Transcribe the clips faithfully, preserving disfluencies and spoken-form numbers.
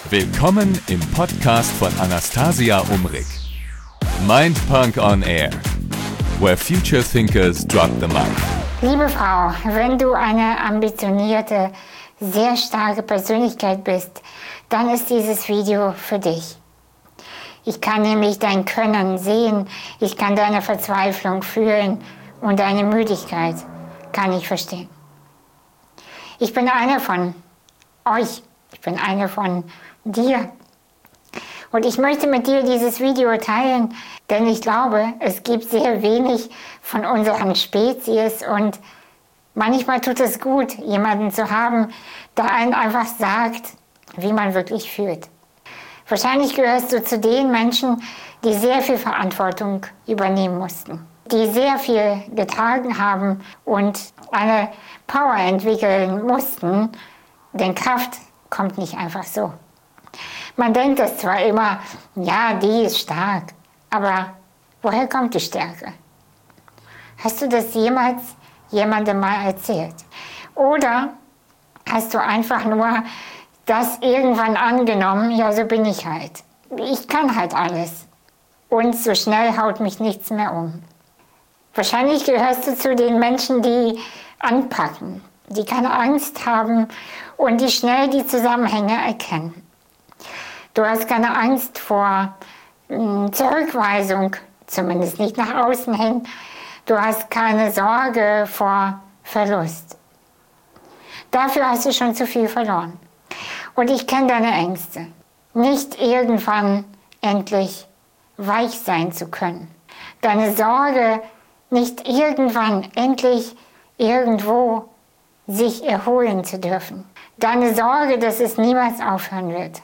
Willkommen im Podcast von Anastasia Umrig. Mindpunk on Air, where future thinkers drop the mic. Liebe Frau, wenn du eine ambitionierte, sehr starke Persönlichkeit bist, dann ist dieses Video für dich. Ich kann nämlich dein Können sehen, ich kann deine Verzweiflung fühlen und deine Müdigkeit kann ich verstehen. Ich bin einer von euch, ich bin einer von dir. Und ich möchte mit dir dieses Video teilen, denn ich glaube, es gibt sehr wenig von unseren Spezies und manchmal tut es gut, jemanden zu haben, der einen einfach sagt, wie man wirklich fühlt. Wahrscheinlich gehörst du zu den Menschen, die sehr viel Verantwortung übernehmen mussten, die sehr viel getragen haben und eine Power entwickeln mussten, denn Kraft kommt nicht einfach so. Man denkt das zwar immer, ja, die ist stark, aber woher kommt die Stärke? Hast du das jemals jemandem mal erzählt? Oder hast du einfach nur das irgendwann angenommen, ja, so bin ich halt. Ich kann halt alles. Und so schnell haut mich nichts mehr um. Wahrscheinlich gehörst du zu den Menschen, die anpacken, die keine Angst haben und die schnell die Zusammenhänge erkennen. Du hast keine Angst vor mh, Zurückweisung, zumindest nicht nach außen hin. Du hast keine Sorge vor Verlust. Dafür hast du schon zu viel verloren. Und ich kenne deine Ängste. Nicht irgendwann endlich weich sein zu können. Deine Sorge, nicht irgendwann endlich irgendwo sich erholen zu dürfen. Deine Sorge, dass es niemals aufhören wird.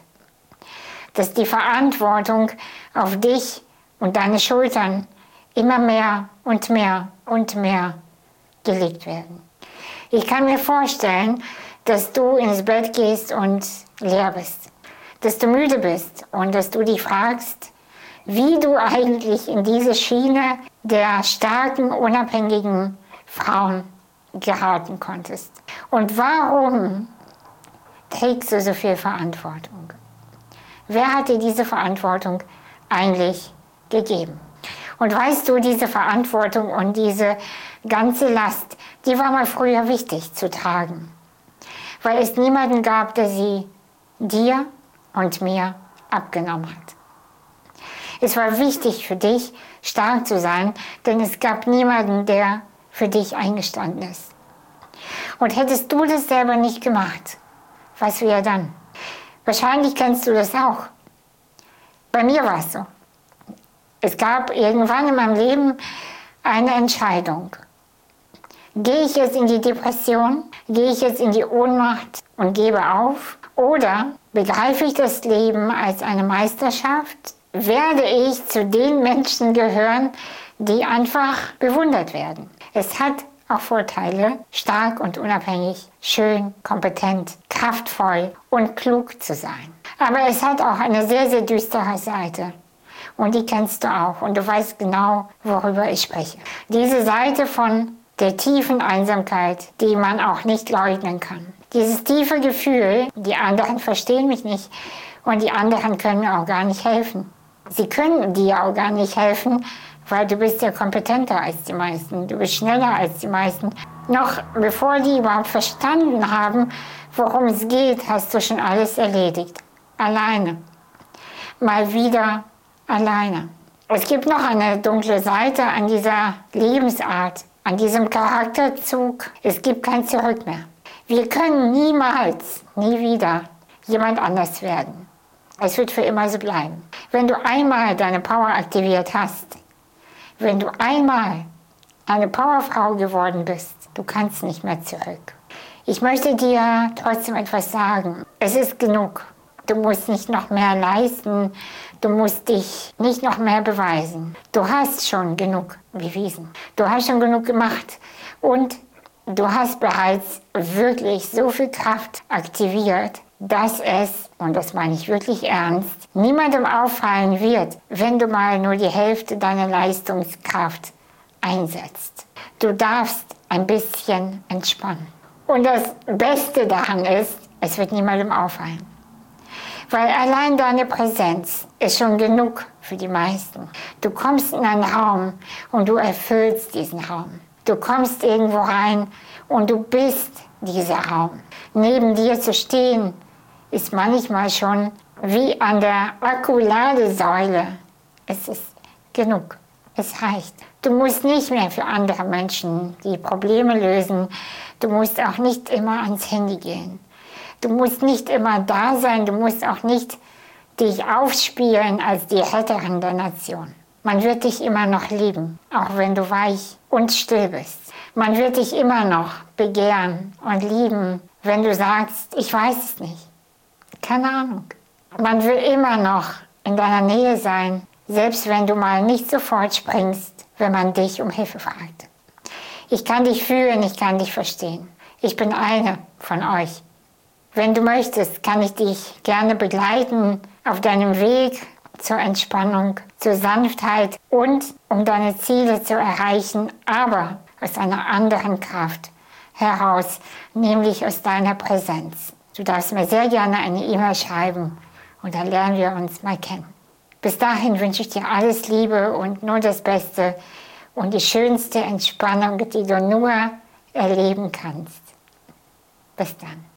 Dass die Verantwortung auf dich und deine Schultern immer mehr und mehr und mehr gelegt werden. Ich kann mir vorstellen, dass du ins Bett gehst und leer bist. Dass du müde bist und dass du dich fragst, wie du eigentlich in diese Schiene der starken, unabhängigen Frauen geraten konntest. Und warum trägst du so viel Verantwortung? Wer hat dir diese Verantwortung eigentlich gegeben? Und weißt du, diese Verantwortung und diese ganze Last, die war mal früher wichtig zu tragen. Weil es niemanden gab, der sie dir und mir abgenommen hat. Es war wichtig für dich, stark zu sein, denn es gab niemanden, der für dich eingestanden ist. Und hättest du das selber nicht gemacht, was wäre dann? Wahrscheinlich kennst du das auch. Bei mir war es so. Es gab irgendwann in meinem Leben eine Entscheidung. Gehe ich jetzt in die Depression? Gehe ich jetzt in die Ohnmacht und gebe auf? Oder begreife ich das Leben als eine Meisterschaft? Werde ich zu den Menschen gehören, die einfach bewundert werden? Es hat auch Vorteile, stark und unabhängig, schön, kompetent, kraftvoll und klug zu sein. Aber es hat auch eine sehr, sehr düstere Seite. Und die kennst du auch. Und du weißt genau, worüber ich spreche. Diese Seite von der tiefen Einsamkeit, die man auch nicht leugnen kann. Dieses tiefe Gefühl, die anderen verstehen mich nicht und die anderen können mir auch gar nicht helfen. Sie können dir auch gar nicht helfen, weil du bist ja kompetenter als die meisten, du bist schneller als die meisten. Noch bevor die überhaupt verstanden haben, worum es geht, hast du schon alles erledigt. Alleine. Mal wieder alleine. Es gibt noch eine dunkle Seite an dieser Lebensart, an diesem Charakterzug. Es gibt kein Zurück mehr. Wir können niemals, nie wieder jemand anders werden. Es wird für immer so bleiben. Wenn du einmal deine Power aktiviert hast, wenn du einmal eine Powerfrau geworden bist, du kannst nicht mehr zurück. Ich möchte dir trotzdem etwas sagen. Es ist genug. Du musst nicht noch mehr leisten. Du musst dich nicht noch mehr beweisen. Du hast schon genug bewiesen. Du hast schon genug gemacht. Und du hast bereits wirklich so viel Kraft aktiviert, dass es, und das meine ich wirklich ernst, niemandem auffallen wird, wenn du mal nur die Hälfte deiner Leistungskraft einsetzt. Du darfst ein bisschen entspannen. Und das Beste daran ist, es wird niemandem auffallen. Weil allein deine Präsenz ist schon genug für die meisten. Du kommst in einen Raum und du erfüllst diesen Raum. Du kommst irgendwo rein und du bist dieser Raum. Neben dir zu stehen, ist manchmal schon wie an der Akkuladesäule. Es ist genug. Es reicht. Du musst nicht mehr für andere Menschen die Probleme lösen. Du musst auch nicht immer ans Handy gehen. Du musst nicht immer da sein. Du musst auch nicht dich aufspielen als die Retterin der Nation. Man wird dich immer noch lieben, auch wenn du weich und still bist. Man wird dich immer noch begehren und lieben, wenn du sagst, ich weiß es nicht. Keine Ahnung. Man will immer noch in deiner Nähe sein, selbst wenn du mal nicht sofort springst, wenn man dich um Hilfe fragt. Ich kann dich fühlen, ich kann dich verstehen. Ich bin eine von euch. Wenn du möchtest, kann ich dich gerne begleiten auf deinem Weg zur Entspannung, zur Sanftheit und um deine Ziele zu erreichen, aber aus einer anderen Kraft heraus, nämlich aus deiner Präsenz. Du darfst mir sehr gerne eine E-Mail schreiben und dann lernen wir uns mal kennen. Bis dahin wünsche ich dir alles Liebe und nur das Beste und die schönste Entspannung, die du nur erleben kannst. Bis dann.